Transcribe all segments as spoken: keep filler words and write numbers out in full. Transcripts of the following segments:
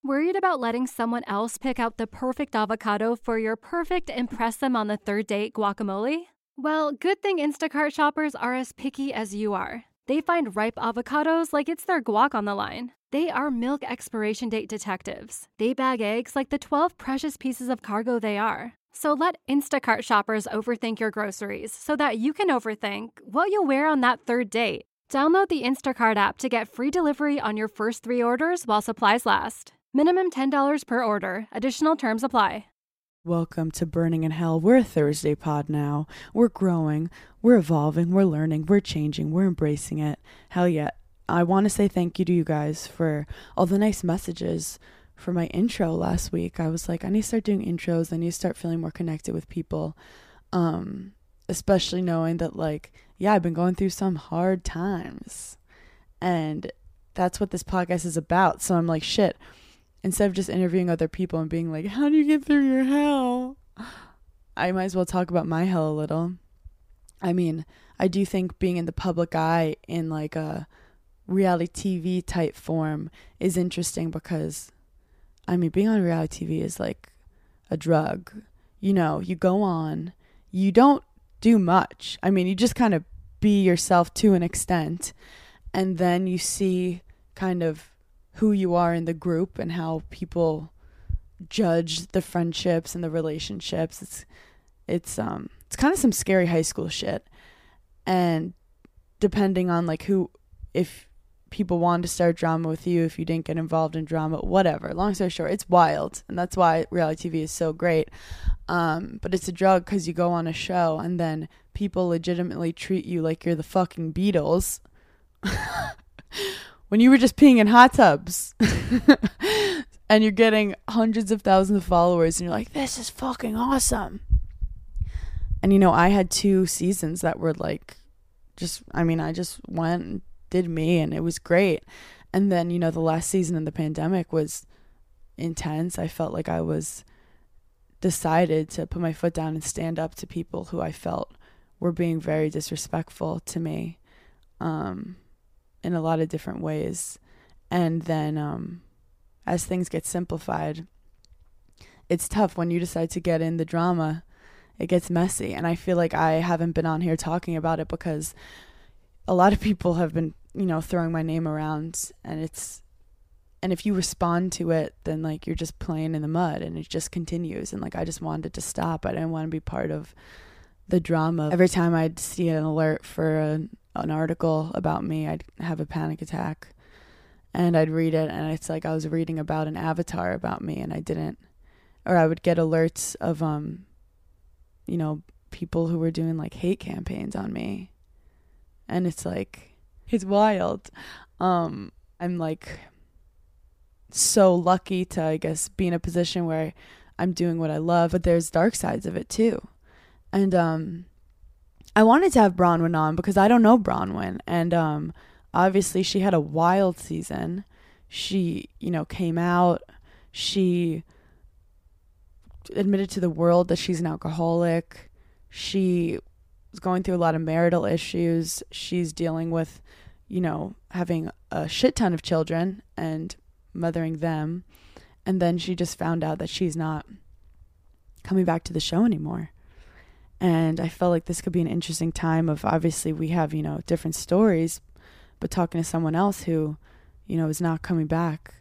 Worried about letting someone else pick out the perfect avocado for your perfect impress them on the third date guacamole? Well, good thing Instacart shoppers are as picky as you are. They find ripe avocados like it's their guac on the line. They are milk expiration date detectives. They bag eggs like the twelve precious pieces of cargo they are. So let Instacart shoppers overthink your groceries so that you can overthink what you'll wear on that third date. Download the Instacart app to get free delivery on your first three orders while supplies last. Minimum ten dollars per order. Additional terms apply. Welcome to Burning in Hell. We're a Thursday pod now. We're growing, we're evolving, we're learning, we're changing, we're embracing it. Hell yeah. I want to say thank you to you guys for all the nice messages for my intro last week. I was like, I need to start doing intros. I need to start feeling more connected with people. Um, especially knowing that, like, yeah, I've been going through some hard times. And that's what this podcast is about. So I'm like, shit. Instead of just interviewing other people and being like, how do you get through your hell? I might as well talk about my hell a little. I mean, I do think being in the public eye in like a reality T V type form is interesting because, I mean, being on reality T V is like a drug. You know, you go on, you don't do much. I mean, you just kind of be yourself to an extent. And then you see kind of who you are in the group and how people judge the friendships and the relationships. It's it's um it's kind of some scary high school shit. And depending on like who, if people want to start drama with you, if you didn't get involved in drama, whatever. Long story short, it's wild, and that's why reality T V is so great. Um, but it's a drug because you go on a show and then people legitimately treat you like you're the fucking Beatles. When you were just peeing in hot tubs and you're getting hundreds of thousands of followers and you're like, this is fucking awesome. And, you know, I had two seasons that were like, just, I mean, I just went and did me and it was great. And then, you know, the last season in the pandemic was intense. I felt like I was decided to put my foot down and stand up to people who I felt were being very disrespectful to me. Um, in a lot of different ways. And then um, as things get simplified, it's tough when you decide to get in the drama. It gets messy. And I feel like I haven't been on here talking about it because a lot of people have been, you know, throwing my name around, and it's, and if you respond to it, then like you're just playing in the mud and it just continues. And like, I just wanted to stop. I didn't want to be part of the drama. Every time I'd see an alert for a an article about me, I'd have a panic attack and I'd read it, and it's like I was reading about an avatar about me, and I didn't, or I would get alerts of um you know, people who were doing like hate campaigns on me, and it's like, it's wild. um I'm like so lucky to, I guess, be in a position where I'm doing what I love, but there's dark sides of it too. And um I wanted to have Bronwyn on because I don't know Bronwyn. And um, obviously she had a wild season. She, you know, came out. She admitted to the world that she's an alcoholic. She was going through a lot of marital issues. She's dealing with, you know, having a shit ton of children and mothering them. And then she just found out that she's not coming back to the show anymore. And I felt like this could be an interesting time of, obviously we have, you know, different stories, but talking to someone else who, you know, is not coming back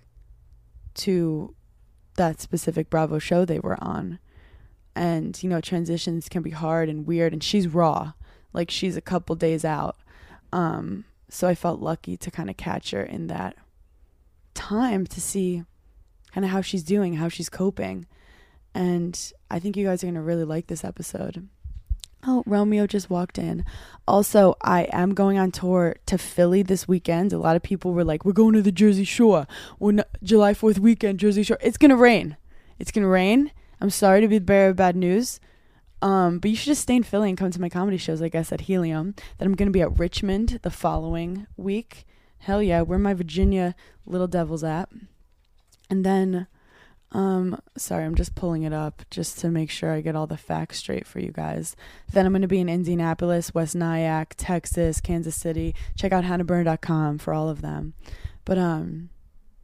to that specific Bravo show they were on. And, you know, transitions can be hard and weird, and she's raw, like she's a couple days out. Um, so I felt lucky to kind of catch her in that time to see kind of how she's doing, how she's coping. And I think you guys are going to really like this episode. Oh, Romeo just walked in. Also, I am going on tour to Philly this weekend. A lot of people were like, we're going to the Jersey Shore. We're not, July fourth weekend, Jersey Shore. It's going to rain. It's going to rain. I'm sorry to be the bearer of bad news. Um, but you should just stay in Philly and come to my comedy shows, I guess, at Helium. Then I'm going to be at Richmond the following week. Hell yeah, where my Virginia Little Devils at. And then... Um, sorry, I'm just pulling it up just to make sure I get all the facts straight for you guys. Then I'm going to be in Indianapolis, West Nyack, Texas, Kansas City. Check out hannah burner dot com for all of them. But, um,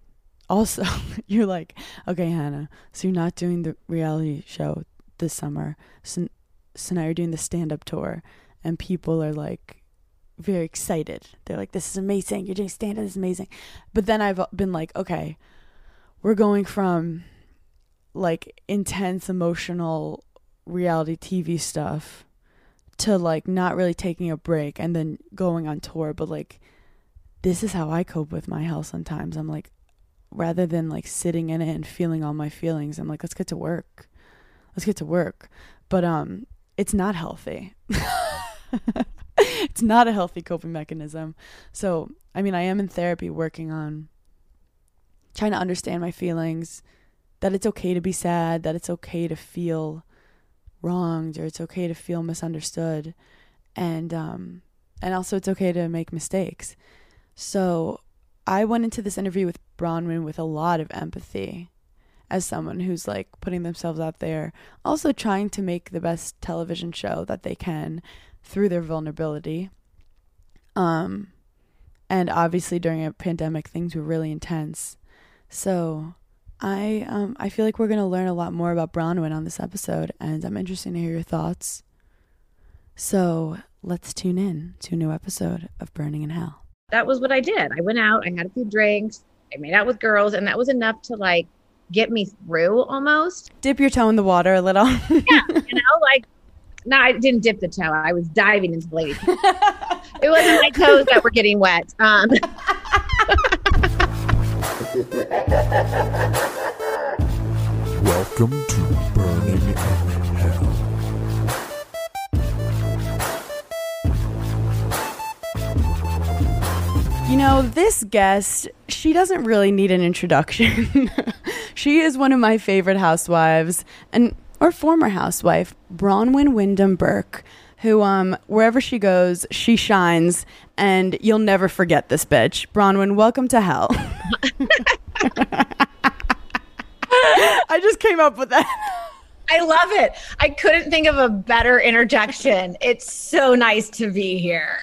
also, you're like, okay, Hannah, so you're not doing the reality show this summer. So, so now you're doing the stand-up tour, and people are like very excited. They're like, this is amazing. You're doing stand-up, this is amazing. But then I've been like, okay, we're going from like intense emotional reality T V stuff to like not really taking a break and then going on tour. But like, this is how I cope with my health sometimes. I'm like, rather than like sitting in it and feeling all my feelings, I'm like, let's get to work. Let's get to work. But um, it's not healthy. It's not a healthy coping mechanism. So, I mean, I am in therapy working on trying to understand my feelings, that it's okay to be sad, that it's okay to feel wronged, or it's okay to feel misunderstood. And um, and also it's okay to make mistakes. So I went into this interview with Bronwyn with a lot of empathy as someone who's like putting themselves out there, also trying to make the best television show that they can through their vulnerability. Um, and obviously during a pandemic, things were really intense. So I um I feel like we're going to learn a lot more about Bronwyn on this episode, and I'm interested to hear your thoughts. So let's tune in to a new episode of Burning in Hell. That was what I did. I went out, I had a few drinks, I made out with girls, and that was enough to like get me through almost. Dip your toe in the water a little. Yeah, you know, like, no, I didn't dip the toe. I was diving into the lady. It wasn't my toes that were getting wet. Um. Welcome to Burning in Hell. You know, this guest, she doesn't really need an introduction. She is one of my favorite housewives, and or former housewife, Bronwyn Windham Burke, who um wherever she goes, she shines, and you'll never forget this bitch. Bronwyn, welcome to hell. I just came up with that. I love it. I couldn't think of a better interjection. It's so nice to be here.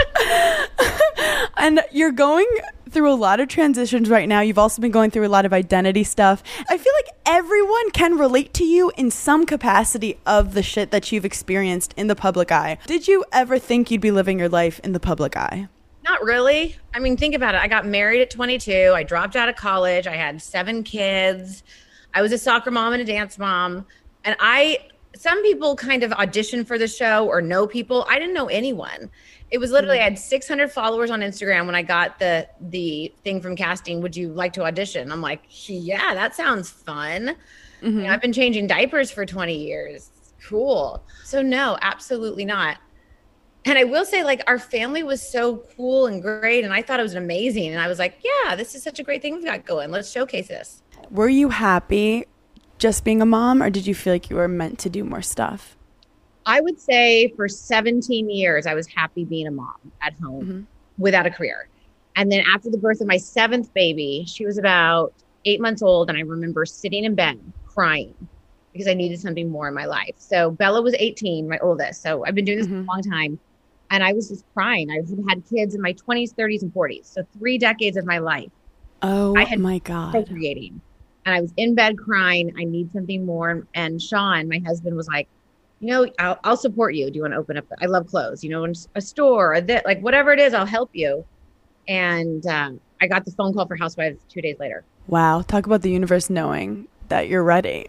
And you're going through a lot of transitions right now. You've also been going through a lot of identity stuff. I feel like everyone can relate to you in some capacity of the shit that you've experienced in the public eye. Did you ever think you'd be living your life in the public eye? Not really. I mean, think about it. I got married at twenty-two. I dropped out of college. I had seven kids. I was a soccer mom and a dance mom. And I, some people kind of audition for the show or know people. I didn't know anyone. It was literally, I had six hundred followers on Instagram when I got the the thing from casting. Would you like to audition? I'm like, yeah, that sounds fun. Mm-hmm. You know, I've been changing diapers for twenty years. Cool. So no, absolutely not. And I will say, like, our family was so cool and great, and I thought it was amazing. And I was like, yeah, this is such a great thing we've got going. Let's showcase this. Were you happy just being a mom, or did you feel like you were meant to do more stuff? I would say for seventeen years, I was happy being a mom at home mm-hmm. without a career. And then after the birth of my seventh baby, she was about eight months old. And I remember sitting in bed crying because I needed something more in my life. So Bella was eighteen, my oldest. So I've been doing this mm-hmm. for a long time. And I was just crying. I had had kids in my twenties, thirties, and forties. So three decades of my life. Oh, I had my God. Procreating. And I was in bed crying. I need something more. And Sean, my husband, was like, you know, I'll, I'll support you. Do you want to open up? I love clothes, you know, a store, or that, like whatever it is, I'll help you. And um, I got the phone call for Housewives two days later. Wow. Talk about the universe knowing that you're ready.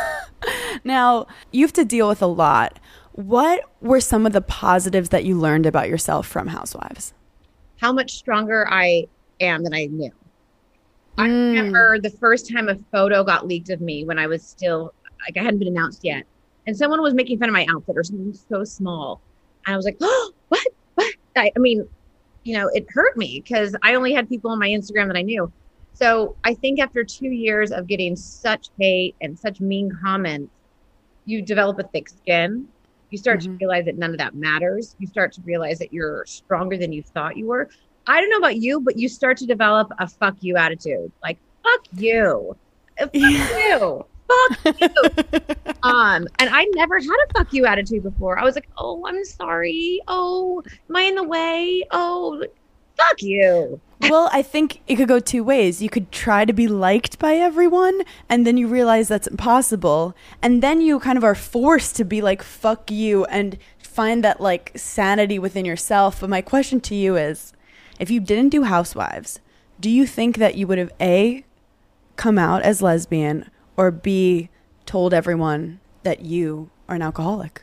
Now, you have to deal with a lot. What were some of the positives that you learned about yourself from Housewives? How much stronger I am than I knew. I Mm. remember the first time a photo got leaked of me when I was still, like, I hadn't been announced yet. And someone was making fun of my outfit or something so small. And I was like, oh, what? What? I, I mean, you know, it hurt me because I only had people on my Instagram that I knew. So I think after two years of getting such hate and such mean comments, you develop a thick skin. You start mm-hmm. to realize that none of that matters. You start to realize that you're stronger than you thought you were. I don't know about you, but you start to develop a fuck you attitude. Like, fuck you. Fuck you. Fuck you. um, and I never had a fuck you attitude before. I was like, oh, I'm sorry. Oh, am I in the way? Oh, Fuck you. Well, I think it could go two ways. You could try to be liked by everyone, and then you realize that's impossible. And then you kind of are forced to be like, fuck you, and find that like sanity within yourself. But my question to you is, if you didn't do Housewives, do you think that you would have A, come out as lesbian, or B, told everyone that you are an alcoholic?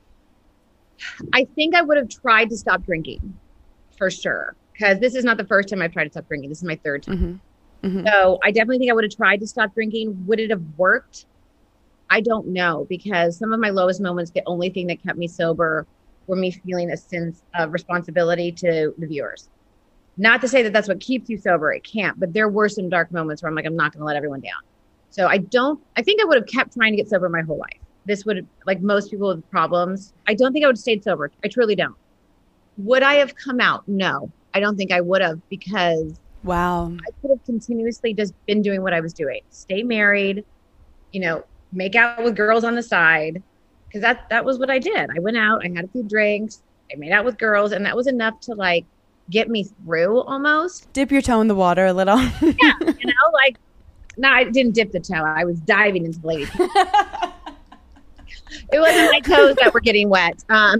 I think I would have tried to stop drinking for sure. Because this is not the first time I've tried to stop drinking. This is my third time. Mm-hmm. Mm-hmm. So I definitely think I would have tried to stop drinking. Would it have worked? I don't know, because some of my lowest moments, the only thing that kept me sober were me feeling a sense of responsibility to the viewers. Not to say that that's what keeps you sober. It can't. But there were some dark moments where I'm like, I'm not going to let everyone down. So I don't, I think I would have kept trying to get sober my whole life. This would, like most people with problems, I don't think I would have stayed sober. I truly don't. Would I have come out? No. I don't think I would have, because wow, I could have continuously just been doing what I was doing. Stay married, you know, make out with girls on the side. Because that, that was what I did. I went out, I had a few drinks, I made out with girls, and that was enough to like get me through almost. Dip your toe in the water a little. Yeah, you know, like, no, I didn't dip the toe. I was diving into the lady. It wasn't my toes that were getting wet. Um,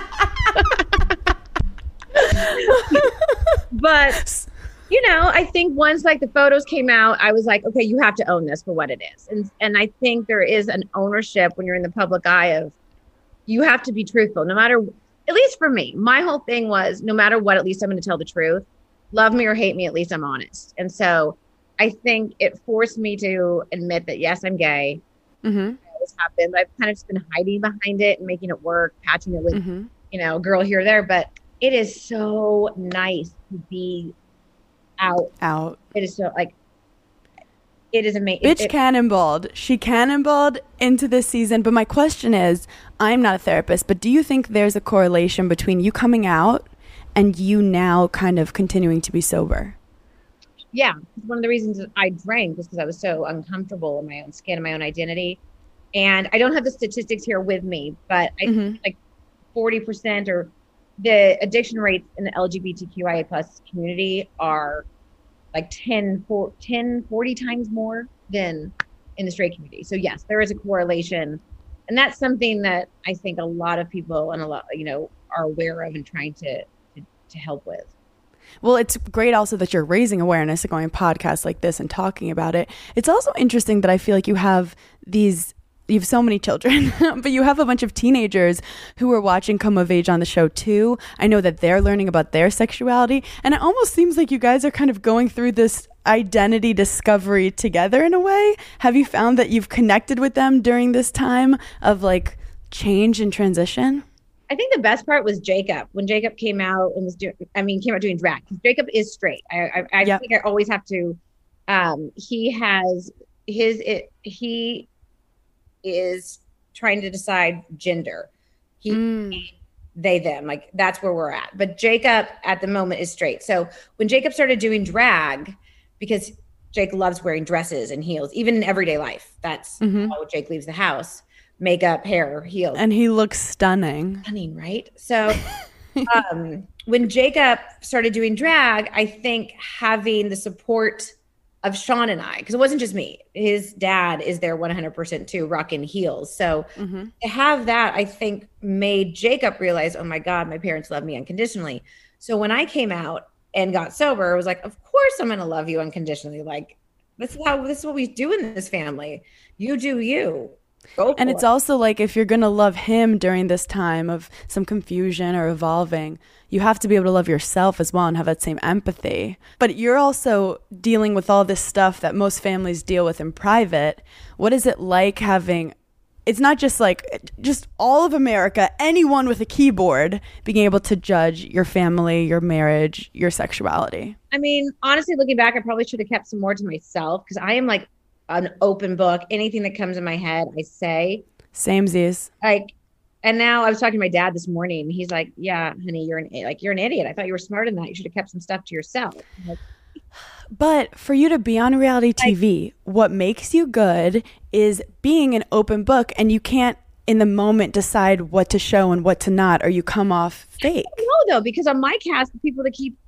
but, you know, I think once like the photos came out, I was like, okay, you have to own this for what it is. And and I think there is an ownership when you're in the public eye of, you have to be truthful, no matter, at least for me, my whole thing was no matter what, at least I'm going to tell the truth. Love me or hate me, at least I'm honest. And so I think it forced me to admit that, yes, I'm gay. Mm-hmm. This happened, but I've kind of just been hiding behind it and making it work, patching it with, mm-hmm. you know, a girl here or there. But it is so nice to be out. Out. It is so, like, it is amazing. Bitch it, cannonballed. She cannonballed into this season. But my question is, I'm not a therapist, but do you think there's a correlation between you coming out and you now kind of continuing to be sober? Yeah. One of the reasons I drank was because I was so uncomfortable in my own skin and my own identity. And I don't have the statistics here with me, but I mm-hmm. think like forty percent or the addiction rates in the L G B T Q I A plus community are like ten, forty times more than in the straight community. So yes, there is a correlation. And that's something that I think a lot of people and a lot, you know, are aware of and trying to, to, to help with. Well, it's great also that you're raising awareness and going on podcasts like this and talking about it. It's also interesting that I feel like you have these You have so many children, but you have a bunch of teenagers who are watching Come of Age on the show too. I know that they're learning about their sexuality, and it almost seems like you guys are kind of going through this identity discovery together in a way. Have you found that you've connected with them during this time of like change and transition? I think the best part was Jacob. When Jacob came out and was doing, I mean, came out doing drag. Jacob is straight. I, I, I yep. think I always have to, um, he has his, it, he, is trying to decide gender. He, mm. they, them, like that's where we're at. But Jacob at the moment is straight. So when Jacob started doing drag, because Jake loves wearing dresses and heels, even in everyday life, that's mm-hmm. how Jake leaves the house, makeup, hair, heels. And he looks stunning. Stunning, right? So um, when Jacob started doing drag, I think having the support of Sean and I, because it wasn't just me. His dad is there one hundred percent too, rocking heels. So mm-hmm. to have that, I think, made Jacob realize, oh my God, my parents love me unconditionally. So when I came out and got sober, I was like, of course I'm going to love you unconditionally. Like, this is how, this is what we do in this family. You do you. Go and for it's it. Also like if you're going to love him during this time of some confusion or evolving, you have to be able to love yourself as well and have that same empathy. But you're also dealing with all this stuff that most families deal with in private. What is it like having, it's not just like, just all of America, anyone with a keyboard being able to judge your family, your marriage, your sexuality? I mean, honestly, looking back, I probably should have kept some more to myself because I am like an open book. Anything that comes in my head, I say. Samesies. Like, and now I was talking to my dad this morning. He's like, "Yeah, honey, you're an like you're an idiot. I thought you were smarter than that. You should have kept some stuff to yourself." I'm like, but for you to be on reality T V, I, what makes you good is being an open book, and you can't in the moment decide what to show and what to not, or you come off fake. No, though, because on my cast, the people that keep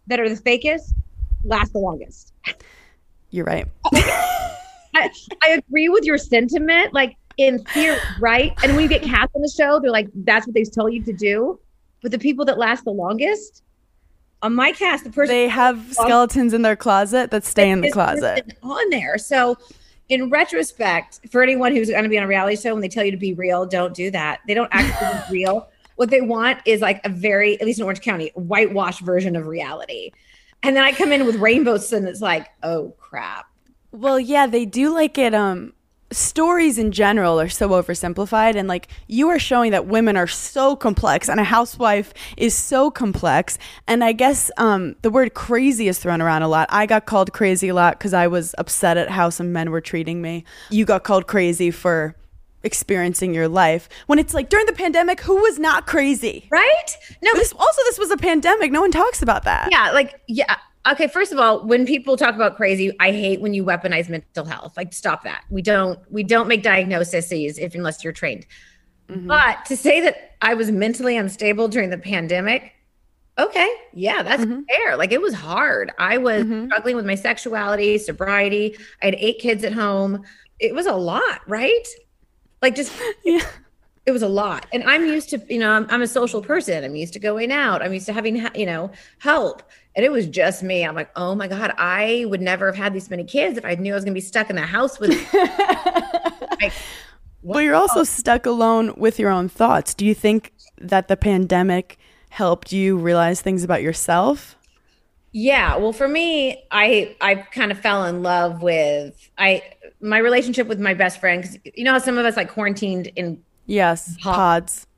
that are the fakest last the longest. You're right. I, I agree with your sentiment, like in theory, right? And when you get cast on the show, they're like, that's what they told you to do. But the people that last the longest, on my cast, the person They have skeletons in their closet that stay in the closet. on there. So in retrospect, for anyone who's going to be on a reality show, when they tell you to be real, don't do that. They don't actually be real. What they want is like a very, at least in Orange County, whitewashed version of reality. And then I come in with rainbows and it's like, oh crap. Well, yeah, they do like it. Um, stories in general are so oversimplified, and like you are showing that women are so complex, and a housewife is so complex. And I guess um, the word crazy is thrown around a lot. I got called crazy a lot because I was upset at how some men were treating me. You got called crazy for experiencing your life when it's like during the pandemic, who was not crazy, right? No, this also this was a pandemic. No one talks about that. Yeah, like yeah. Okay, first of all, when people talk about crazy, I hate when you weaponize mental health. Like, stop that. We don't we don't make diagnoses if unless you're trained. Mm-hmm. But to say that I was mentally unstable during the pandemic, okay, yeah, that's mm-hmm. fair. Like, it was hard. I was mm-hmm. struggling with my sexuality, sobriety. I had eight kids at home. It was a lot, right? Like, just yeah. It was a lot. And I'm used to, you know, I'm, I'm a social person. I'm used to going out. I'm used to having, you know, help. And it was just me. I'm like, oh my God, I would never have had these many kids if I knew I was going to be stuck in the house with like, But you're also stuck alone with your own thoughts. Do you think that the pandemic helped you realize things about yourself? Yeah. Well, for me, I I kind of fell in love with I my relationship with my best friend. Because you know how some of us like quarantined in Yes, pods.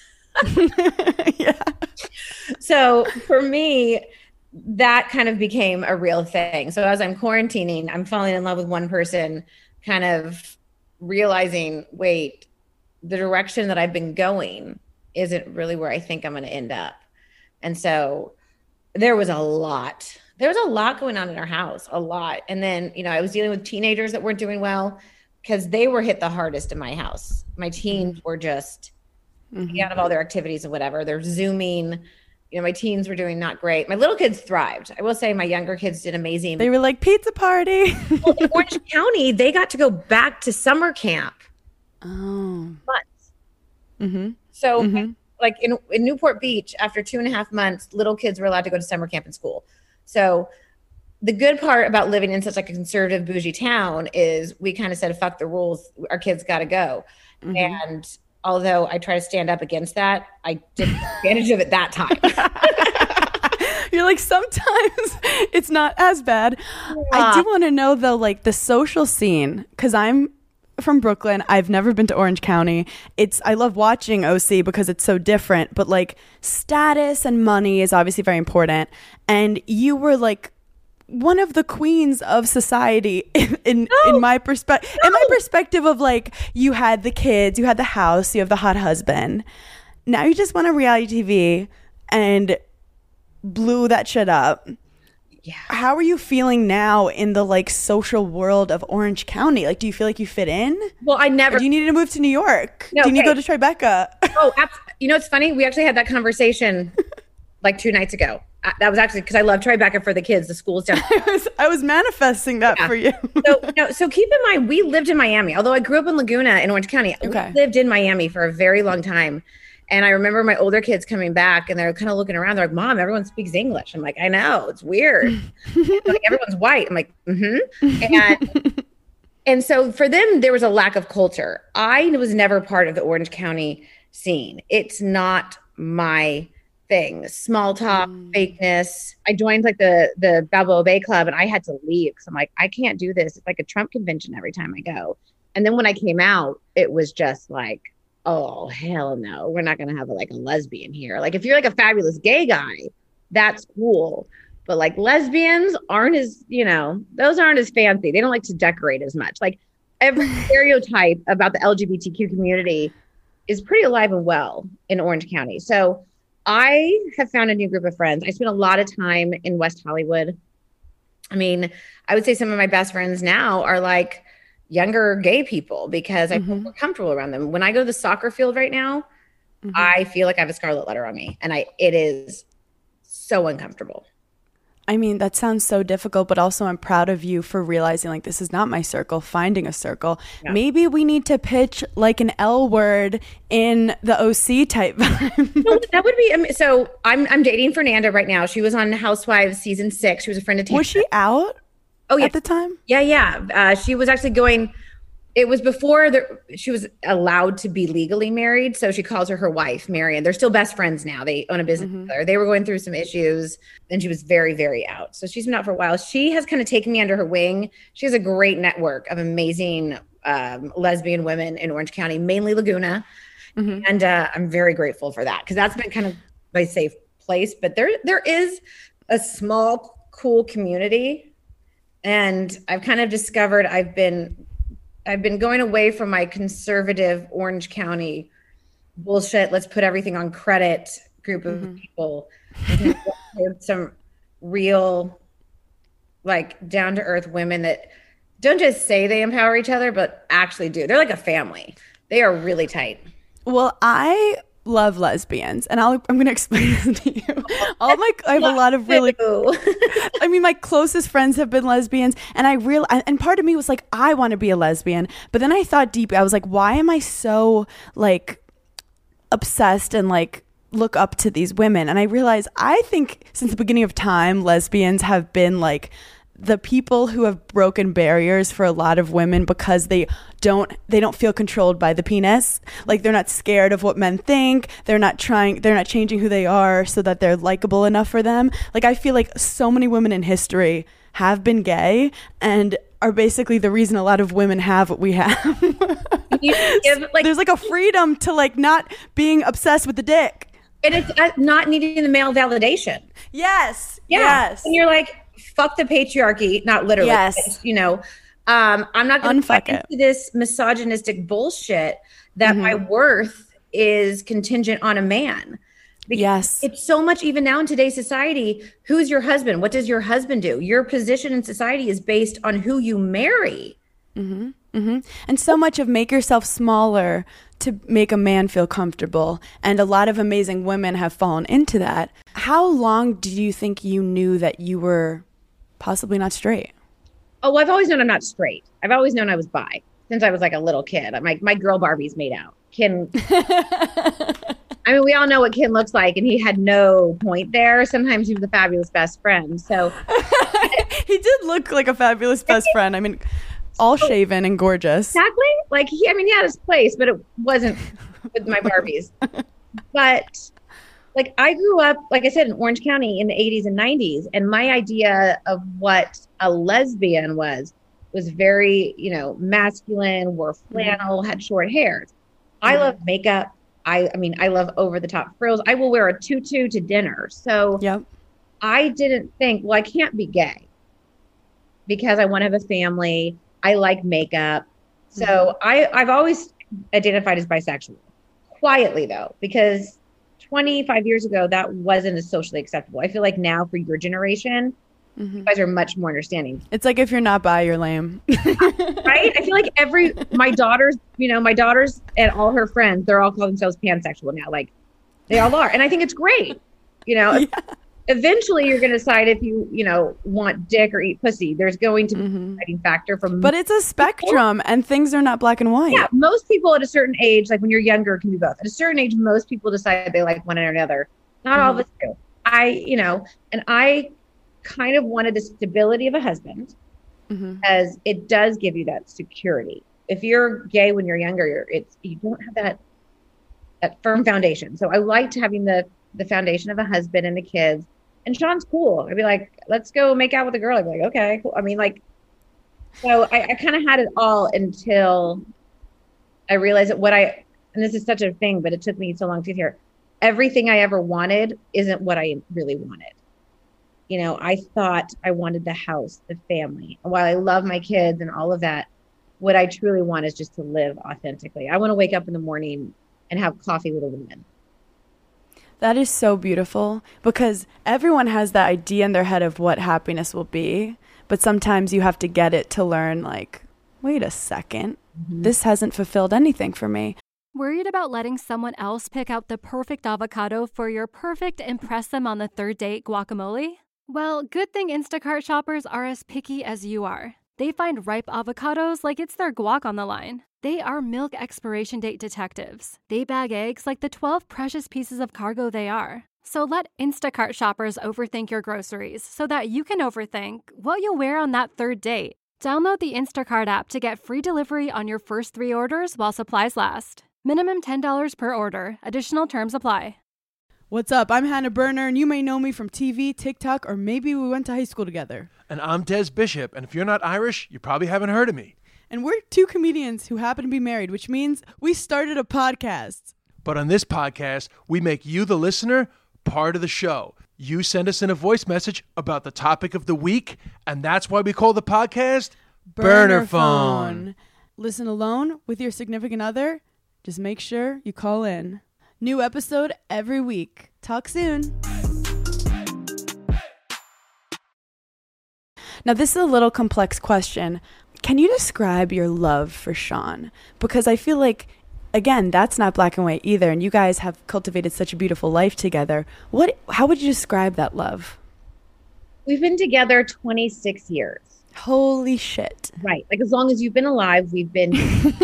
Yeah. So for me, that kind of became a real thing. So as I'm quarantining, I'm falling in love with one person, kind of realizing, wait, the direction that I've been going isn't really where I think I'm going to end up. And so there was a lot. There was a lot going on in our house, a lot. And then, you know, I was dealing with teenagers that weren't doing well because they were hit the hardest in my house. My teens were just mm-hmm. out of all their activities and whatever. They're Zooming. You know, my teens were doing not great. My little kids thrived. I will say my younger kids did amazing. They were like, pizza party. Well, in Orange County, they got to go back to summer camp. Oh. Months. Mm-hmm. So mm-hmm. like in, in Newport Beach, after two and a half months, little kids were allowed to go to summer camp in school. So the good part about living in such like a conservative bougie town is we kind of said, fuck the rules. Our kids got to go. Mm-hmm. And although I try to stand up against that, I didn't take advantage of it that time. You're like, sometimes it's not as bad. Yeah. I do want to know though, like the social scene, because I'm from Brooklyn. I've never been to Orange County. It's I love watching O C because it's so different, but like status and money is obviously very important. And you were like one of the queens of society in in, no, in my perspective no. in my perspective of like, you had the kids, you had the house, you have the hot husband. Now you just went on reality T V and blew that shit up. Yeah. How are you feeling now in the like social world of Orange County? Like, do you feel like you fit in? Well, I never. Or do you need to move to New York? No, do you need okay. to go to Tribeca? Oh, abs- you know, it's funny. We actually had that conversation like two nights ago. Uh, that was actually because I love Tribeca for the kids. The school's down. I was, I was manifesting that yeah. for you. so, no, so keep in mind, we lived in Miami. Although I grew up in Laguna in Orange County, okay. we lived in Miami for a very long time. And I remember my older kids coming back and they're kind of looking around. They're like, Mom, everyone speaks English. I'm like, I know, it's weird. Like, everyone's white. I'm like, mm-hmm. And, and so for them, there was a lack of culture. I was never part of the Orange County scene. It's not my thing. Small talk, mm. fakeness. I joined like the, the Balboa Bay Club and I had to leave because I'm like, I can't do this. It's like a Trump convention every time I go. And then when I came out, it was just like, oh, hell no. We're not going to have a, like a lesbian here. Like if you're like a fabulous gay guy, that's cool. But like lesbians aren't as, you know, those aren't as fancy. They don't like to decorate as much. Like every stereotype about the L G B T Q community is pretty alive and well in Orange County. So I have found a new group of friends. I spent a lot of time in West Hollywood. I mean, I would say some of my best friends now are like younger gay people because I feel mm-hmm. more comfortable around them. When I go to the soccer field right now, mm-hmm. I feel like I have a scarlet letter on me and I, it is so uncomfortable. I mean, that sounds so difficult, but also I'm proud of you for realizing like this is not my circle, finding a circle. Yeah. Maybe we need to pitch like an L word in the O C type vibe. No, that would be, so I'm I'm dating Fernanda right now. She was on Housewives season six. She was a friend of Tana. Was she out oh, yeah. at the time? Yeah, yeah. Uh, she was actually going, it was before the, she was allowed to be legally married. So she calls her her wife, Marion. They're still best friends now. They own a business mm-hmm. together. They were going through some issues and she was very, very out. So she's been out for a while. She has kind of taken me under her wing. She has a great network of amazing um, lesbian women in Orange County, mainly Laguna. Mm-hmm. And uh, I'm very grateful for that because that's been kind of my safe place. But there, there is a small, cool community. And I've kind of discovered I've been I've been going away from my conservative Orange County bullshit. Let's put everything on credit group of mm-hmm. people. Some real, like down to earth women that don't just say they empower each other, but actually do. They're like a family. They are really tight. Well, I love lesbians, and I'll, I'm going to explain this to you. All my, I have a lot of really, I mean, my closest friends have been lesbians, and I real, and part of me was like, I want to be a lesbian, but then I thought deep, I was like, why am I so like obsessed and like look up to these women? And I realized, I think since the beginning of time, lesbians have been like the people who have broken barriers for a lot of women because they don't they don't feel controlled by the penis. Like they're not scared of what men think. They're not trying they're not changing who they are so that they're likable enough for them. Like I feel like so many women in history have been gay and are basically the reason a lot of women have what we have. give, like, There's like a freedom to like not being obsessed with the dick. And it's uh, not needing the male validation. Yes. Yeah. Yes. And you're like, fuck the patriarchy, not literally. Yes. You know, um, I'm not going to Unfuck get into this misogynistic bullshit that mm-hmm. my worth is contingent on a man. Because yes. It's so much even now in today's society. Who's your husband? What does your husband do? Your position in society is based on who you marry. Mm-hmm. Mm-hmm. And so much of make yourself smaller to make a man feel comfortable. And a lot of amazing women have fallen into that. How long do you think you knew that you were possibly not straight? Oh, I've always known I'm not straight. I've always known I was bi since I was like a little kid. My, my girl Barbie's made out. Ken, I mean, we all know what Ken looks like, and he had no point there. Sometimes he was a fabulous best friend. So he did look like a fabulous best friend. I mean, all shaven and gorgeous. Exactly. Like he, I mean, he had his place, but it wasn't with my Barbies. But like I grew up, like I said, in Orange County in the eighties and nineties. And my idea of what a lesbian was, was very, you know, masculine, wore flannel, had short hair. I love makeup. I, I mean, I love over the top frills. I will wear a tutu to dinner. So yep. I didn't think, well, I can't be gay because I want to have a family. I like makeup. So mm-hmm. I, I've always identified as bisexual. Quietly, though, because twenty-five years ago, that wasn't as socially acceptable. I feel like now for your generation, mm-hmm. you guys are much more understanding. It's like if you're not bi, you're lame. Right? I feel like every, my daughters, you know, my daughters and all her friends, they're all call themselves pansexual now. Like they all are. And I think it's great. You know, yeah. Eventually you're going to decide if you, you know, want dick or eat pussy. There's going to be mm-hmm. a deciding factor from. But it's a spectrum people. And things are not black and white. Yeah. Most people at a certain age, like when you're younger, can be both. At a certain age, most people decide they like one or another. Not mm-hmm. all of us do. I, you know, and I kind of wanted the stability of a husband mm-hmm. as it does give you that security. If you're gay when you're younger, you're, it's, you don't have that, that firm foundation. So I liked having the, the foundation of a husband and the kids. And Sean's cool. I'd be like, let's go make out with a girl. I'd be like, okay, cool. I mean, like, so I, I kind of had it all until I realized that what I, and this is such a thing, but it took me so long to get here. Everything I ever wanted isn't what I really wanted. You know, I thought I wanted the house, the family. And while I love my kids and all of that, what I truly want is just to live authentically. I want to wake up in the morning and have coffee with a woman. That is so beautiful because everyone has that idea in their head of what happiness will be. But sometimes you have to get it to learn like, wait a second, mm-hmm. this hasn't fulfilled anything for me. Worried about letting someone else pick out the perfect avocado for your perfect impress them on the third date guacamole? Well, good thing Instacart shoppers are as picky as you are. They find ripe avocados like it's their guac on the line. They are milk expiration date detectives. They bag eggs like the twelve precious pieces of cargo they are. So let Instacart shoppers overthink your groceries so that you can overthink what you'll wear on that third date. Download the Instacart app to get free delivery on your first three orders while supplies last. Minimum ten dollars per order. Additional terms apply. What's up? I'm Hannah Berner, and you may know me from T V, TikTok, or maybe we went to high school together. And I'm Des Bishop, and if you're not Irish, you probably haven't heard of me. And we're two comedians who happen to be married, which means we started a podcast. But on this podcast, we make you, the listener, part of the show. You send us in a voice message about the topic of the week, and that's why we call the podcast Burner Phone. Listen alone with your significant other. Just make sure you call in. New episode every week. Talk soon. Now, this is a little complex question. Can you describe your love for Sean? Because I feel like, again, that's not black and white either, and you guys have cultivated such a beautiful life together. What? How would you describe that love? We've been together twenty-six years. Holy shit. Right. Like, as long as you've been alive, we've been.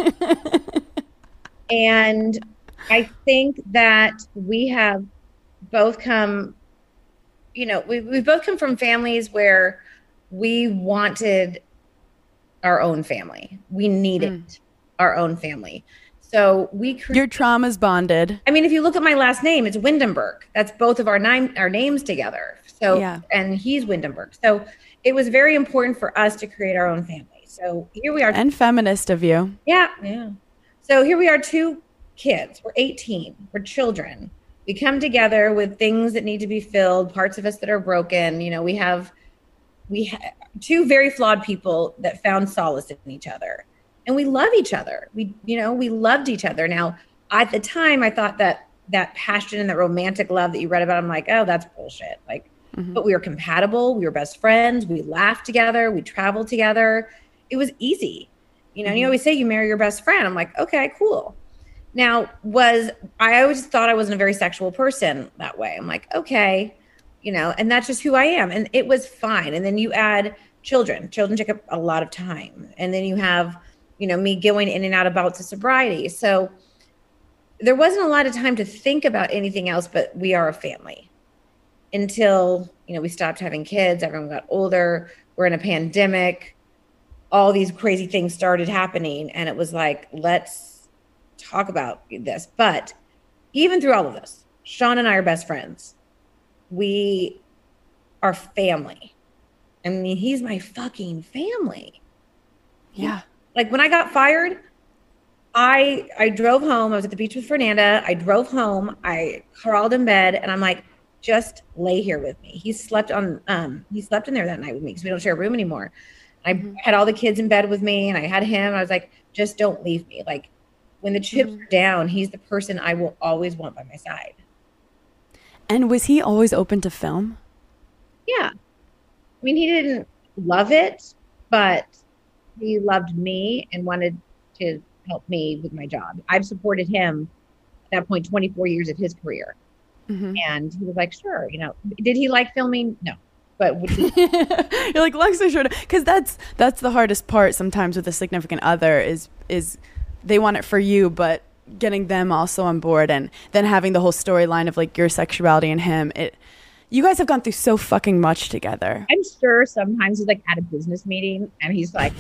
And I think that we have both come, you know, we, we've both come from families where we wanted our own family. We needed mm. our own family. So we cre- Your trauma's bonded. I mean, if you look at my last name, it's Windenberg. That's both of our nine our names together. So yeah. And he's Windenberg. So it was very important for us to create our own family. So here we are. And feminist of you. Yeah, yeah. So here we are, two kids. We're eighteen. We're children. We come together with things that need to be filled, parts of us that are broken. You know, we have we ha- two very flawed people that found solace in each other. And we love each other. We, you know, we loved each other. Now, at the time, I thought that that passion and that romantic love that you read about, I'm like, oh, that's bullshit. Like, mm-hmm. But we were compatible. We were best friends. We laughed together. We traveled together. It was easy. You know, mm-hmm. and you always say you marry your best friend. I'm like, okay, cool. Now, was I always thought I wasn't a very sexual person that way. I'm like, okay, you know, and that's just who I am. And it was fine. And then you add children. Children take up a lot of time. And then you have, you know, me going in and out of bouts of sobriety. So there wasn't a lot of time to think about anything else, but we are a family until, you know, we stopped having kids. Everyone got older. We're in a pandemic. All these crazy things started happening. And it was like, let's talk about this. But even through all of this, Sean and I are best friends. We are family. I mean, he's my fucking family. Yeah. Like when I got fired, I I drove home. I was at the beach with Fernanda. I drove home. I crawled in bed and I'm like, just lay here with me. He slept on um he slept in there that night with me because we don't share a room anymore. I mm-hmm. had all the kids in bed with me and I had him. I was like, just don't leave me. Like when the chips mm-hmm. are down, he's the person I will always want by my side. And was he always open to film? Yeah. I mean, he didn't love it, but he loved me and wanted to help me with my job. I've supported him at that point, twenty-four years of his career. Mm-hmm. And he was like, sure, you know, did he like filming? No. But would he- you're like, long story short, because that's that's the hardest part sometimes with a significant other is is they want it for you, but getting them also on board and then having the whole storyline of like your sexuality and him. It you guys have gone through so fucking much together. I'm sure sometimes he's like at a business meeting and he's like,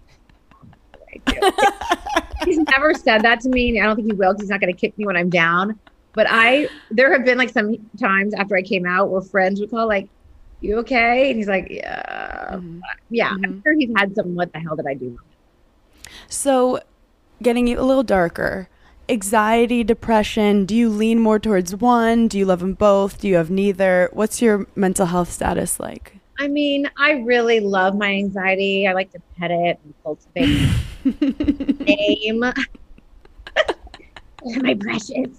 he's never said that to me. And I don't think he will because he's not going to kick me when I'm down. But I, there have been like some times after I came out where friends would call like, you okay? And he's like, yeah, mm-hmm. yeah. Mm-hmm. I'm sure he's had some, what the hell did I do? So getting a little darker, anxiety, depression, do you lean more towards one? Do you love them both? Do you have neither? What's your mental health status like? I mean, I really love my anxiety. I like to pet it and cultivate name. My precious.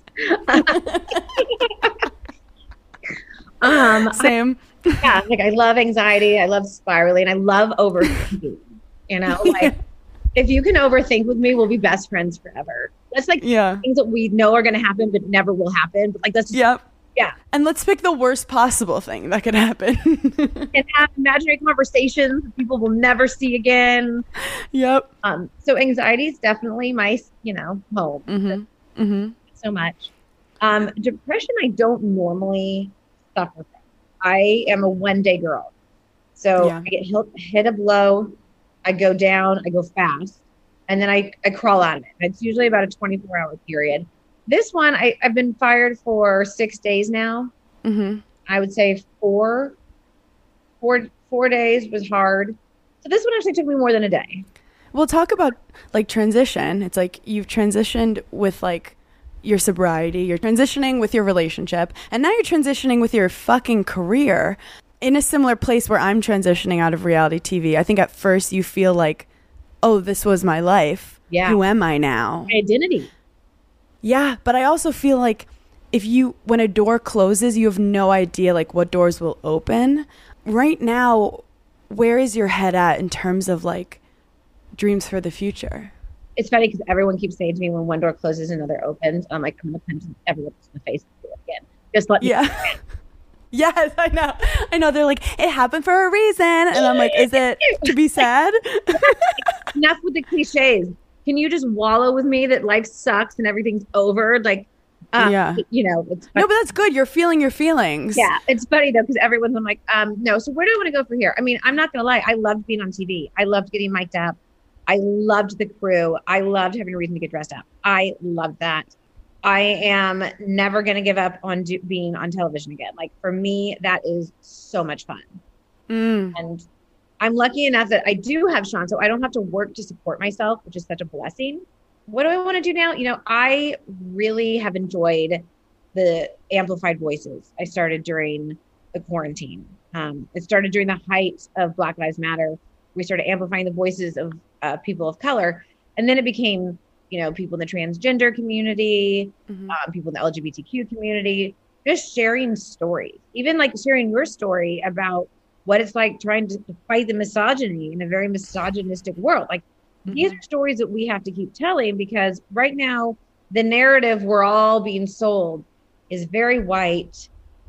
um, Same. I, yeah, like I love anxiety. I love spiraling. I love overthinking. You know, like if you can overthink with me, we'll be best friends forever. That's like yeah. things that we know are going to happen, but never will happen. But like, that's just, yep. Yeah. And let's pick the worst possible thing that could happen. And have imaginary conversations people will never see again. Yep. Um, so anxiety is definitely my, you know, home. Mm-hmm. Mm-hmm. So much. Um, depression, I don't normally suffer from. I am a one day girl. So Yeah. I get hit, hit a blow, I go down, I go fast, and then I, I crawl out of it. It's usually about a twenty-four hour period. This one, I, I've been fired for six days now. Mm-hmm. I would say four, four, four days was hard. So this one actually took me more than a day. We'll talk about like transition. It's like you've transitioned with like your sobriety, you're transitioning with your relationship, and now you're transitioning with your fucking career in a similar place where I'm transitioning out of reality T V. I think at first you feel like, oh, this was my life. Yeah. Who am I now? My identity. Yeah, but I also feel like if you, when a door closes, you have no idea like what doors will open. Right now, where is your head at in terms of like dreams for the future? It's funny because everyone keeps saying to me when one door closes, another opens. I'm like, I'm going to punch everyone in the face and do it again. Just let me. Yeah. Yes, I know. I know. They're like, it happened for a reason. And I'm like, is it to be sad? Enough with the cliches. Can you just wallow with me that life sucks and everything's over? Like, um, Yeah. you know, it's No, but that's good. You're feeling your feelings. yeah, it's funny though, because everyone's I'm like, um, no. So where do I want to go from here? I mean, I'm not gonna lie. I loved being on T V. I loved getting mic'd up. I loved the crew. I loved having a reason to get dressed up. I loved that. I am never gonna give up on do- being on television again. Like for me, that is so much fun. Mm. And I'm lucky enough that I do have Sean, so I don't have to work to support myself, which is such a blessing. What do I want to do now? You know, I really have enjoyed the amplified voices I started during the quarantine. Um, it started during the height of Black Lives Matter. We started amplifying the voices of uh, people of color. And then it became, you know, people in the transgender community, Mhm. um, people in the L G B T Q community, just sharing stories, even like sharing your story about what it's like trying to fight the misogyny in a very misogynistic world. Like Mhm. these are stories that we have to keep telling because right now the narrative we're all being sold is very white,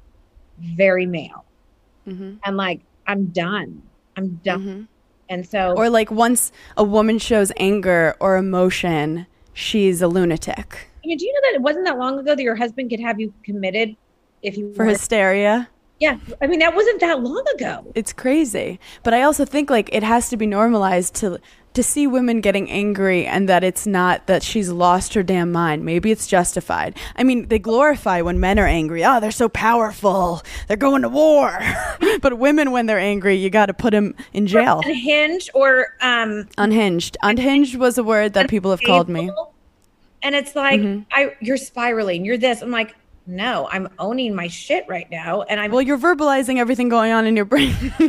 very male. Mhm. And like, I'm done. I'm done. Mhm. And so, Or like once a woman shows anger or emotion, she's a lunatic. I mean, do you know that it wasn't that long ago that your husband could have you committed if you For wanted- hysteria. Yeah. I mean, that wasn't that long ago. It's crazy. But I also think like it has to be normalized to to see women getting angry and that it's not that she's lost her damn mind. Maybe it's justified. I mean, they glorify when men are angry. Oh, they're so powerful. They're going to war. But women, when they're angry, you got to put them in jail. Unhinged or um Unhinged. Unhinged was a word that people have called me. unstable. And it's like, Mhm. I you're spiraling. You're this. I'm like, no, I'm owning my shit right now. And I'm Well, you're verbalizing everything going on in your brain.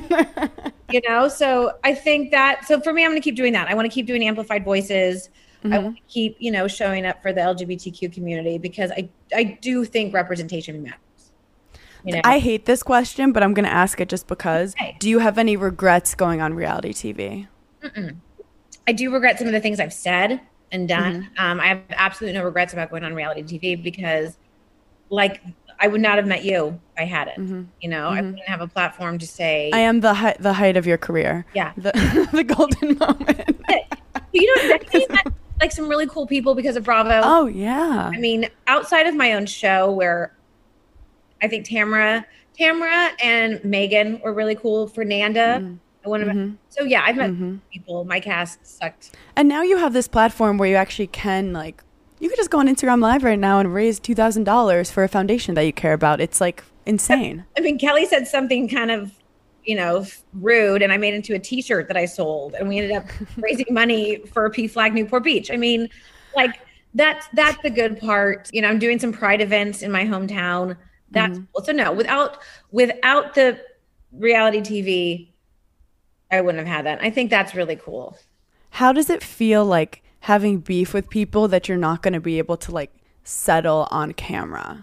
you know, so I think that, so for me, I'm going to keep doing that. I want to keep doing amplified voices. I Mhm. want to keep, you know, showing up for the L G B T Q community because I, I do think representation matters. You know, I hate this question, but I'm going to ask it just because. Okay. Do you have any regrets going on reality T V? I do regret some of the things I've said and done. Mm-hmm. Um, I have absolutely no regrets about going on reality T V because like I would not have met you if I had it. Mm-hmm. You know, I wouldn't have a platform to say, I am the height, the height of your career. yeah. The, the golden moment. But you know, definitely met like some really cool people because of Bravo. Oh, yeah. I mean, outside of my own show where I think Tamara, Tamara and Megan were really cool. Fernanda. Mm. I want to, Mhm. so yeah, I've met Mhm. people. My cast sucked. And now you have this platform where you actually can, like, you could just go on Instagram Live right now and raise two thousand dollars for a foundation that you care about. It's, like, insane. I mean, Kelly said something kind of, you know, f- rude, and I made it into a T-shirt that I sold, and we ended up raising money for P Flag Newport Beach. I mean, like that's that's the good part. You know, I'm doing some Pride events in my hometown. That's cool. So no, without without the reality T V, I wouldn't have had that. I think that's really cool. How does it feel like having beef with people that you're not going to be able to, like, settle on camera?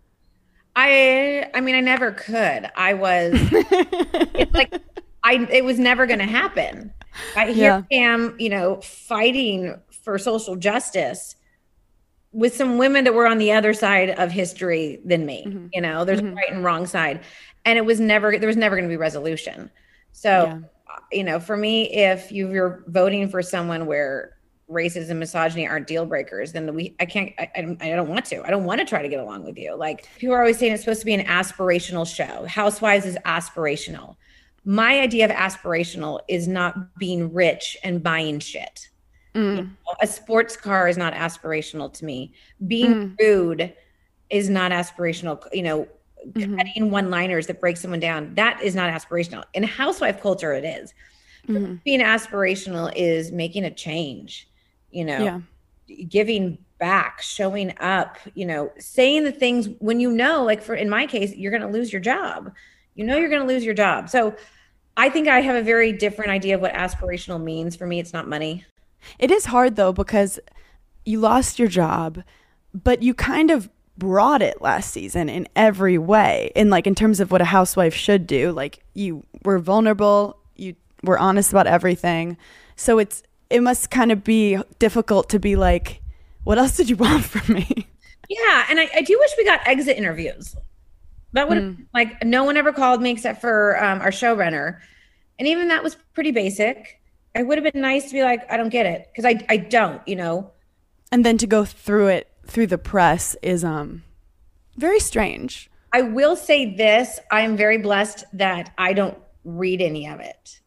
I I mean, I never could. I was it's like I it was never going to happen. I here Yeah. I am, you know, fighting for social justice, with some women that were on the other side of history than me. Mm-hmm. You know, there's mm-hmm. a right and wrong side, and it was never there was never going to be resolution. So, yeah. you know, for me, if you're voting for someone where racism and misogyny aren't deal breakers, then we I can't I, I don't I don't want to I don't want to try to get along with you. Like, people are always saying it's supposed to be an aspirational show. Housewives is aspirational. My idea of aspirational is not being rich and buying shit. Mm. You know, a sports car is not aspirational to me. Being mm. rude is not aspirational. You know, mm-hmm. cutting one-liners that break someone down, that is not aspirational. In housewife culture, it is. Mm-hmm. Being aspirational is making a change. You know, yeah. giving back, showing up, you know, saying the things when you know, like for, in my case, you're going to lose your job. You know, you're going to lose your job. So I think I have a very different idea of what aspirational means. For me, it's not money. It is hard though, because you lost your job, but you kind of brought it last season in every way. In like, in terms of what a housewife should do, like you were vulnerable, you were honest about everything. So it's, it must kind of be difficult to be like, what else did you want from me? Yeah. And I, I do wish we got exit interviews. That would mm. like, no one ever called me except for um, our showrunner. And even that was pretty basic. It would have been nice to be like, I don't get it. Cause I, I don't, you know? And then to go through it through the press is um very strange. I will say this. I'm very blessed that I don't read any of it.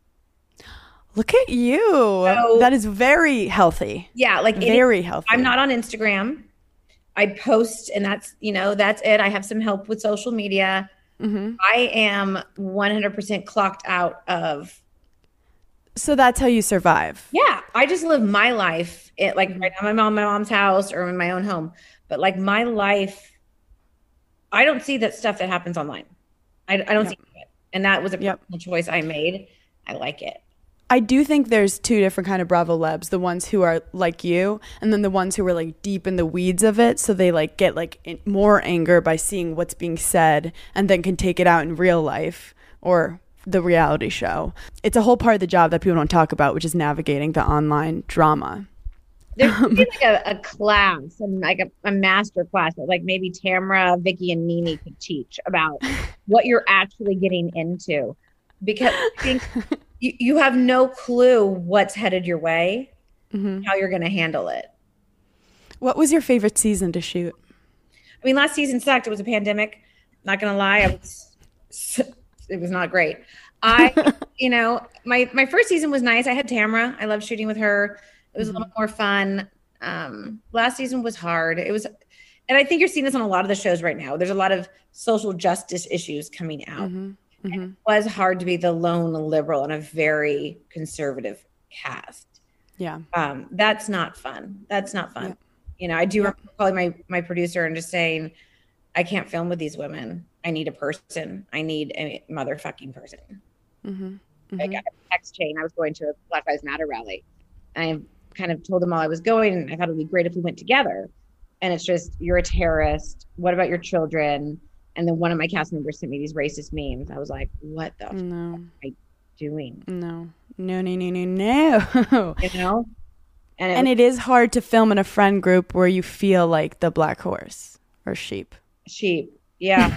Look at you. So, that is very healthy. Yeah. Like very it, healthy. I'm not on Instagram. I post and that's, you know, that's it. I have some help with social media. Mm-hmm. I am one hundred percent clocked out of. So that's how you survive. Yeah. I just live my life. It, like right now I'm on my mom's house or in my own home, but like my life, I don't see that stuff that happens online. I, I don't yep. see it. And that was a personal yep. choice I made. I like it. I do think there's two different kind of Bravo Lebs, the ones who are like you and then the ones who are like deep in the weeds of it. So they like get like in, more anger by seeing what's being said and then can take it out in real life or the reality show. It's a whole part of the job that people don't talk about, which is navigating the online drama. There's um, like a, a class and like a, a master class that like maybe Tamra, Vicky, and Nene could teach about what you're actually getting into. Because I think you, you have no clue what's headed your way, mm-hmm. how you're going to handle it. What was your favorite season to shoot? I mean, last season sucked. It was a pandemic. Not going to lie. I was, it was not great. I, you know, my, my first season was nice. I had Tamra. I loved shooting with her. It was mm-hmm. a little more fun. Um, last season was hard. It was, and I think you're seeing this on a lot of the shows right now. There's a lot of social justice issues coming out. Mm-hmm. Mm-hmm. And it was hard to be the lone liberal in a very conservative cast. Yeah. Um, that's not fun. That's not fun. Yeah. You know, I do yeah. remember calling my, my producer and just saying, I can't film with these women. I need a person. I need a motherfucking person. Mm-hmm. Mm-hmm. I got a text chain. I was going to a Black Lives Matter rally. I kind of told them all I was going, and I thought it would be great if we went together. And it's just, you're a terrorist. What about your children? And then one of my cast members sent me these racist memes. I was like, what the no. fuck am I doing? No, no, no, no, no, no. You know? And, it, and it is hard to film in a friend group where you feel like the black horse or sheep. Sheep. Yeah.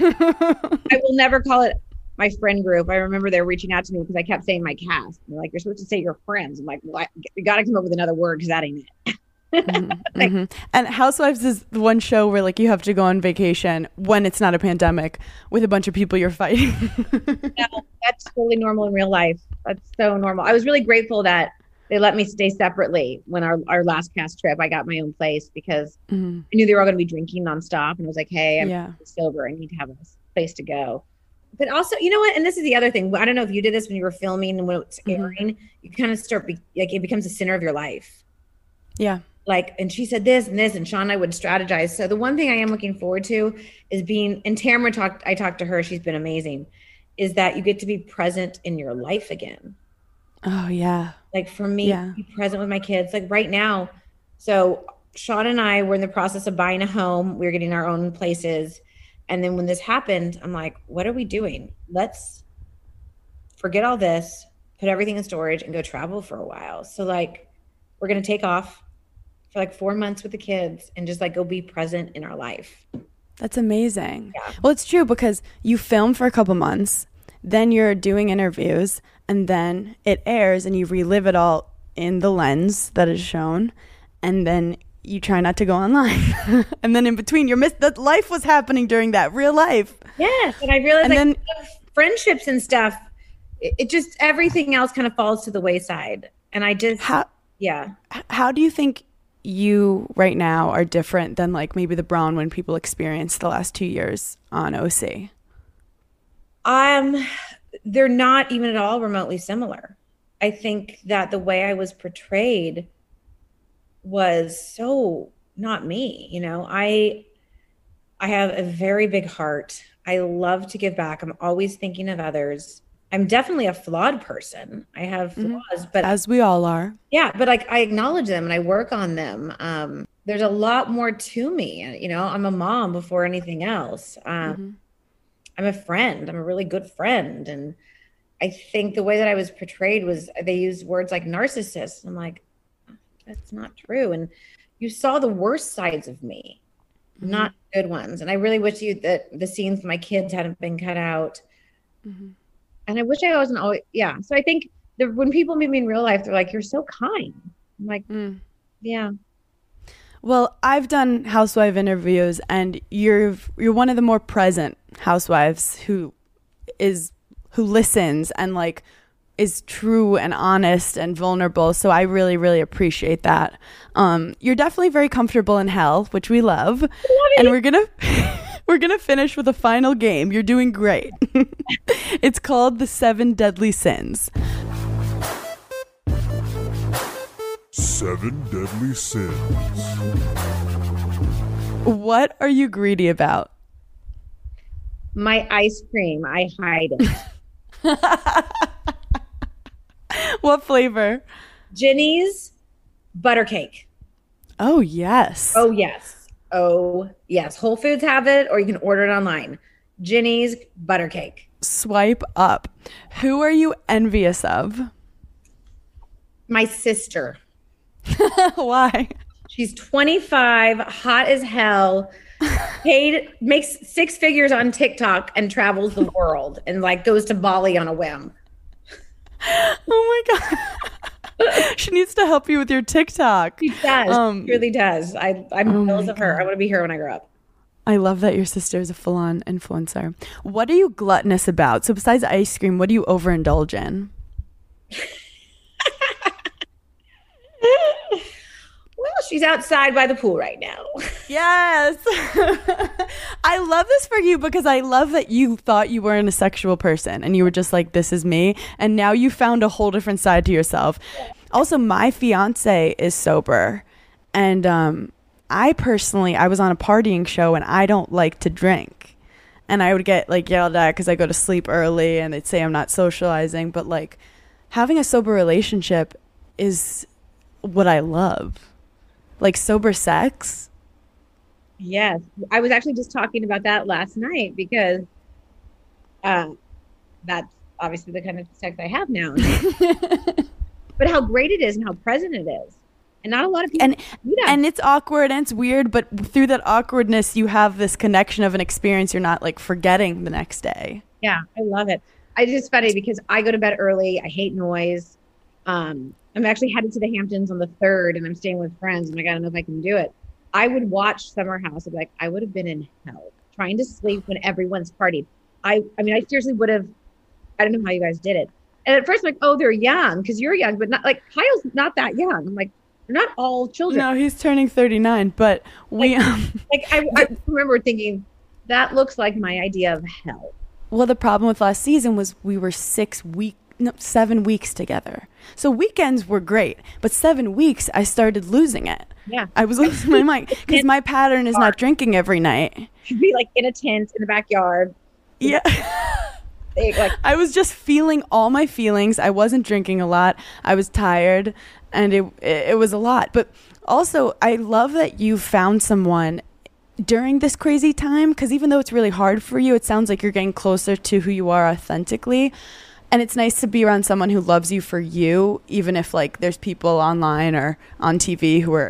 I will never call it my friend group. I remember they were reaching out to me because I kept saying my cast. They're like, you're supposed to say your friends. I'm like, well, I, you got to come up with another word because that ain't it. mm-hmm, like, mm-hmm. And Housewives is the one show where like you have to go on vacation when it's not a pandemic with a bunch of people you're fighting. No, that's totally normal in real life. That's so normal. I was really grateful that they let me stay separately when our, our last cast trip. I got my own place because mm-hmm. I knew they were all going to be drinking nonstop, and I was like, hey, I'm yeah. sober. I need to have a place to go. But also, you know what? And this is the other thing. I don't know if you did this when you were filming and when it's airing. Mm-hmm. You kind of start be, like it becomes the center of your life. Yeah. Like, and she said this and this, and Sean and I would strategize. So the one thing I am looking forward to is being, and Tamara talked, I talked to her, she's been amazing, is that you get to be present in your life again. Oh yeah. Like for me, yeah. be present with my kids, like right now. So Sean and I were in the process of buying a home. We were getting our own places. And then when this happened, I'm like, what are we doing? Let's forget all this, put everything in storage and go travel for a while. So like, we're going to take off for like four months with the kids and just like go be present in our life. That's amazing. Yeah. Well, it's true because you film for a couple months, then you're doing interviews, and then it airs and you relive it all in the lens that is shown, and then you try not to go online. And then in between, you're miss that life was happening during that real life. Yes, and I realized And like then- friendships and stuff, it, it just everything else kind of falls to the wayside. And I just How yeah. how do you think you right now are different than like maybe the Bronwyn people experienced the last two years on O C? Um, they're not even at all remotely similar. I think that the way I was portrayed was so not me. You know, I I have a very big heart. I love to give back. I'm always thinking of others. I'm definitely a flawed person. I have flaws, mm-hmm. but as we all are. Yeah, but like I acknowledge them and I work on them. Um, there's a lot more to me. You know, I'm a mom before anything else. Um, mm-hmm. I'm a friend. I'm a really good friend. And I think the way that I was portrayed was they used words like narcissist. I'm like, that's not true. And you saw the worst sides of me, mm-hmm. not good ones. And I really wish you that the scenes with my kids hadn't been cut out. Mm-hmm. And I wish I wasn't always, yeah. So I think the, when people meet me in real life, they're like, you're so kind. I'm like, mm. yeah. Well, I've done housewife interviews and you're, you're one of the more present housewives who is, who listens and like is true and honest and vulnerable. So I really, really appreciate that. Um, you're definitely very comfortable in hell, which we love. love and we're going to... We're going to finish with a final game. You're doing great. It's called The Seven Deadly Sins. Seven Deadly Sins. What are you greedy about? My ice cream. I hide it. What flavor? Ginny's butter cake. Oh, yes. Oh, yes. Oh, yes. Whole Foods have it, or you can order it online. Ginny's butter cake. Swipe up. Who are you envious of? My sister. Why? She's twenty-five, hot as hell, paid, makes six figures on TikTok and travels the world and like goes to Bali on a whim. Oh my God. She needs to help you with your TikTok. She does. Um, she really does. I, I'm oh jealous of her. I want to be her when I grow up. I love that your sister is a full-on influencer. What are you gluttonous about? So besides ice cream, what do you overindulge in? Well, she's outside by the pool right now. Yes. I love this for you because I love that you thought you weren't a sexual person and you were just like, this is me. And now you found a whole different side to yourself. Also, my fiance is sober. And um, I personally, I was on a partying show and I don't like to drink. And I would get like yelled at because I go to sleep early and they'd say I'm not socializing. But like having a sober relationship is what I love. Like sober sex? Yes. I was actually just talking about that last night because uh, that's obviously the kind of sex I have now. But how great it is and how present it is. And not a lot of people and, do that. And it's awkward and it's weird, but through that awkwardness, you have this connection of an experience you're not like forgetting the next day. Yeah, I love it. It's just funny because I go to bed early. I hate noise. Um, I'm actually headed to the Hamptons on the third and I'm staying with friends. And I gotta know if I can do it. I would watch Summer House and be like, I would have been in hell trying to sleep when everyone's partied. I, I mean, I seriously would have, I don't know how you guys did it. And at first I'm like, oh, they're young because you're young, but not like Kyle's not that young. I'm like, they're not all children. No, he's turning thirty-nine, but we, like, um, like I, I remember thinking that looks like my idea of hell. Well, the problem with last season was we were six weeks, no, seven weeks together. So weekends were great, but seven weeks I started losing it. Yeah. I was losing my mind because my pattern is not drinking every night. You'd be like in a tent in the backyard. Yeah. They, like, I was just feeling all my feelings. I wasn't drinking a lot. I was tired and it, it, it was a lot. But also I love that you found someone during this crazy time because even though it's really hard for you, it sounds like you're getting closer to who you are authentically. And it's nice to be around someone who loves you for you, even if like there's people online or on T V who are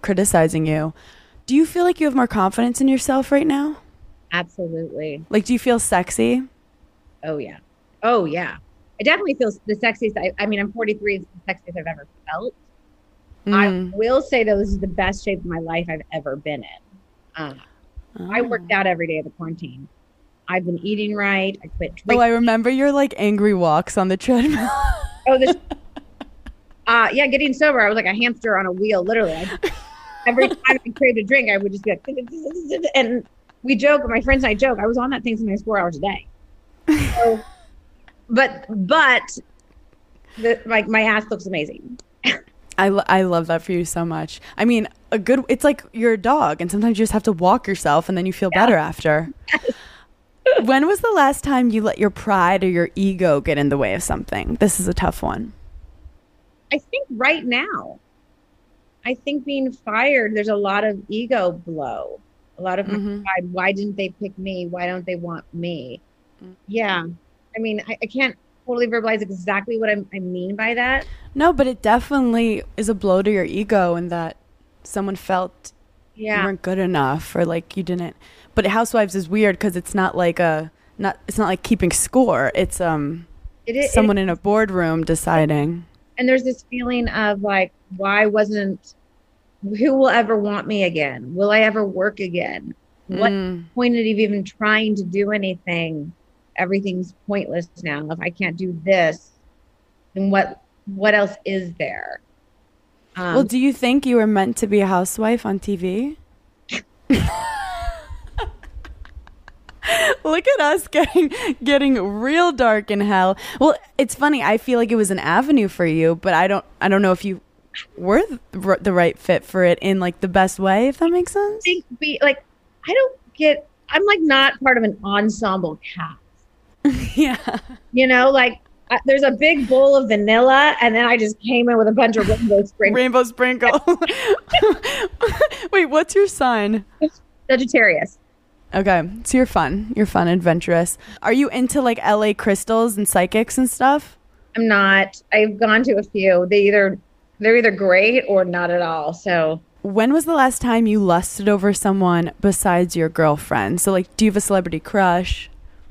criticizing you. Do you feel like you have more confidence in yourself right now? Absolutely. Like, do you feel sexy? Oh, yeah. Oh, yeah. I definitely feel the sexiest. I, I mean, I'm forty-three. It's the sexiest I've ever felt. Mm. I will say, though, this is the best shape of my life I've ever been in. Um, Oh. I worked out every day of the quarantine. I've been eating right. I quit drinking. Oh, I remember your like angry walks on the treadmill. Oh, this. Uh, yeah, getting sober, I was like a hamster on a wheel, literally. I, every time I craved a drink, I would just get, and we joke, my friends and I joke, I was on that thing sometimes four hours a day. So, but, but, the, like, my ass looks amazing. I, lo- I love that for you so much. I mean, a good, it's like you're a dog, and sometimes you just have to walk yourself, and then you feel Yeah. better after. When was the last time you let your pride or your ego get in the way of something? This is a tough one. I think right now, I think being fired, there's a lot of ego blow, a lot of Mhm. pride. Why didn't they pick me? Why don't they want me? Yeah. I mean, I, I can't totally verbalize exactly what I, I mean by that. No, but it definitely is a blow to your ego in that someone felt you Yeah. weren't good enough or like you didn't. But Housewives is weird because it's not like a not. It's not like keeping score. It's um It is. someone in a boardroom deciding. And there's this feeling of like, why wasn't, who will ever want me again? Will I ever work again? What Mm. point of even trying to do anything? Everything's pointless now. If I can't do this, then what, what else is there? Um, Well, do you think you were meant to be a housewife on T V? Look at us getting getting real dark in hell. Well, it's funny. I feel like it was an avenue for you, but I don't I don't know if you were the, the right fit for it in like the best way, if that makes sense. think be like, I don't get, I'm like not part of an ensemble cast. Yeah. You know, like uh, there's a big bowl of vanilla, and then I just came in with a bunch of rainbow sprinkles. Rainbow sprinkle. Wait, what's your sign? Sagittarius. Okay, so you're fun. You're fun, adventurous. Are you into like L A crystals and psychics and stuff? I'm not. I've gone to a few. They either they're either great or not at all. So When was the last time you lusted over someone besides your girlfriend? So like, do you have a celebrity crush?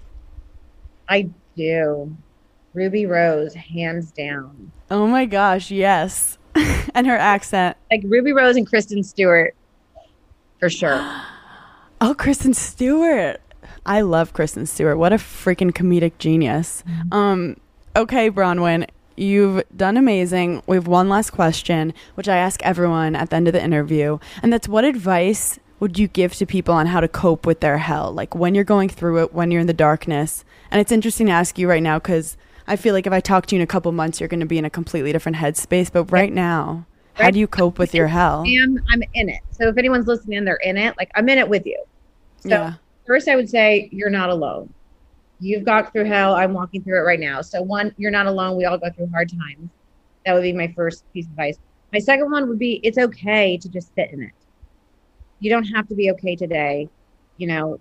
I do. Ruby Rose, hands down. Oh my gosh, yes. And her accent. Like Ruby Rose and Kristen Stewart, for sure. Oh, Kristen Stewart. I love Kristen Stewart. What a freaking comedic genius. Um, okay, Bronwyn, you've done amazing. We have one last question, which I ask everyone at the end of the interview. And that's, what advice would you give to people on how to cope with their hell? Like when you're going through it, when you're in the darkness. And it's interesting to ask you right now because I feel like if I talk to you in a couple months, you're going to be in a completely different headspace. But right now, how do you cope with your hell? And I'm in it. So if anyone's listening, they're in it. Like I'm in it with you. So Yeah. first I would say you're not alone. You've gone through hell. I'm walking through it right now. So one, you're not alone. We all go through hard times. That would be my first piece of advice. My second one would be, it's okay to just sit in it. You don't have to be okay today. You know,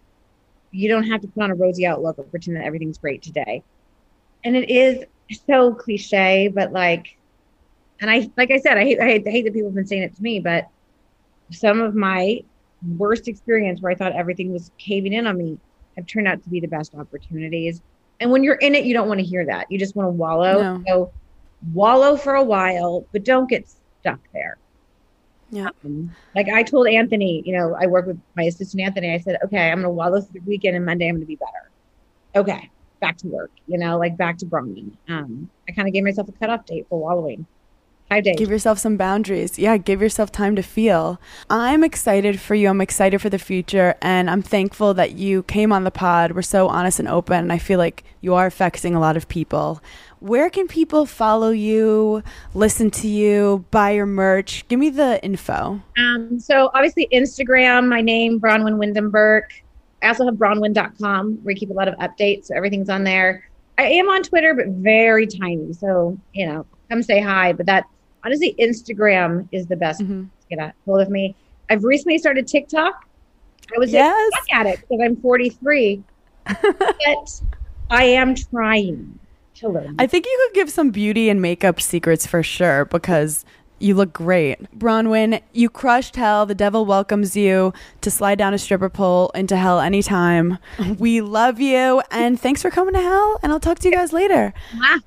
you don't have to put on a rosy outlook or pretend that everything's great today. And it is so cliche, but like, and I, like I said, I hate, I hate, I hate that people have been saying it to me, but some of my worst experience where I thought everything was caving in on me have turned out to be the best opportunities. And when you're in it, you don't want to hear that. You just want to wallow. No. So wallow for a while, but don't get stuck there. Yeah. Um, like I told Anthony, you know, I work with my assistant Anthony. I said, okay, I'm going to wallow through the weekend and Monday I'm going to be better. Okay. Back to work, you know, like back to Bronwyn. Um, I kind of gave myself a cutoff date for wallowing. Five days. Give yourself some boundaries. Yeah, give yourself time to feel. I'm excited for you. I'm excited for the future. And I'm thankful that you came on the pod. We're so honest and open. And I feel like you are affecting a lot of people. Where can people follow you, listen to you, buy your merch? Give me the info. Um, so obviously Instagram, my name, Bronwyn Wyndham Burke. I also have bronwyn dot com where we keep a lot of updates. So everything's on there. I am on Twitter, but very tiny. So, you know, come say hi. But that, honestly, Instagram is the best Mm-hmm. to get a hold of me. I've recently started TikTok. I was Yes. stuck at it because I'm forty-three. But I am trying to learn. I think you could give some beauty and makeup secrets for sure because You look great. Bronwyn, you crushed hell. The devil welcomes you to slide down a stripper pole into hell anytime. We love you. And thanks for coming to hell. And I'll talk to you guys later. Mwah.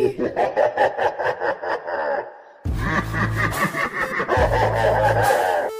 Bye.